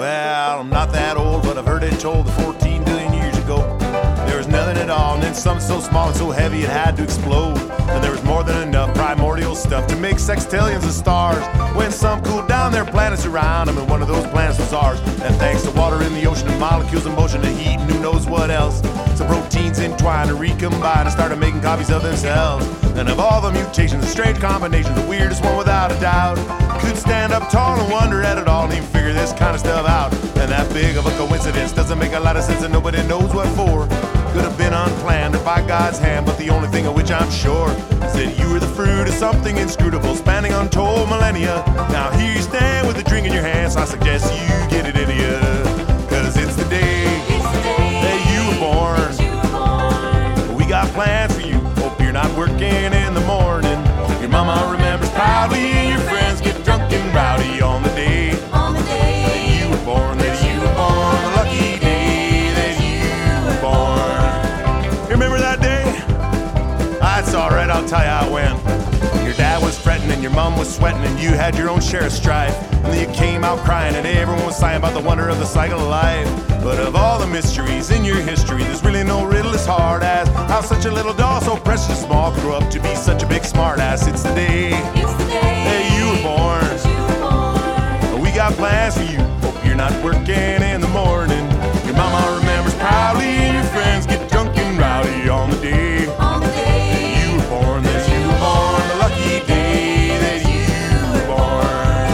Well, I'm not that old, but I've heard it told that 14 billion years ago there was nothing at all, and then something so small and so heavy it had to explode. And there was more than enough primordial stuff to make sextillions of stars. When some cooled down, their planets around them, and one of those planets was ours. And thanks to water in the ocean and molecules in motion and heat and who knows what else, some proteins entwined to recombine and started making copies of themselves. And of all the mutations, the strange combinations, the weirdest one without a doubt could stand up tall and wonder at it all and even figure this kind of stuff out. And that big of a coincidence doesn't make a lot of sense, and nobody knows what for. Could have been unplanned or by God's hand, but the only thing of which I'm sure is that you were the fruit of something inscrutable, spanning untold millennia. Now here you stand with a drink in your hand, so I suggest you get it into you, cause it's the day that you were born. We got plans for you, hope you're not working in the morning. Your mama remembers proudly, and your friends get drunk and rowdy on the day that you were born, that you were born, the lucky day that you were born. You remember that day? It's alright, I'll tell you how it went. Your dad was fretting and your mom was sweating, and you had your own share of strife. And then you came out crying and everyone was sighing about the wonder of the cycle of life. But of all the mysteries in your history, there's really no riddle as hard as how such a little doll so precious and small grew up to be such a big smart ass. It's the day that you were born. We got plans for you, hope you're not working in the morning. Your mama remembers proudly, and your friends get drunk and rowdy on the day that you were born, that you were born, the lucky day that you were born.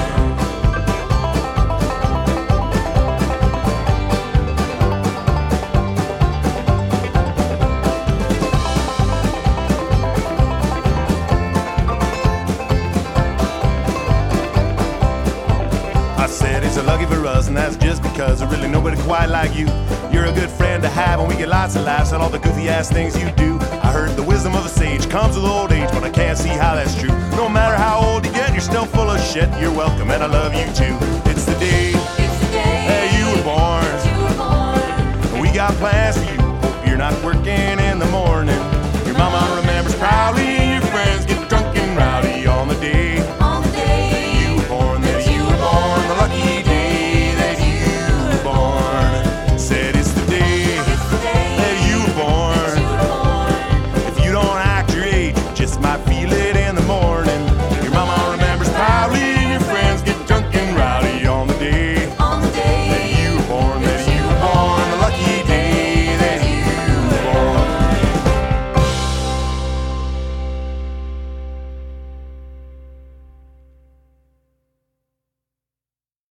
I said it's a lucky for us, and that's just because there's really nobody quite like you. You're a good friend to have, and we get lots of laughs at all the goofy ass things you do. I heard the wisdom of a sage comes with old age, but I can't see how that's true. No matter how old you get, you're still full of shit. You're welcome, and I love you too. It's the day that you were born. We got plans for you, hope you're not working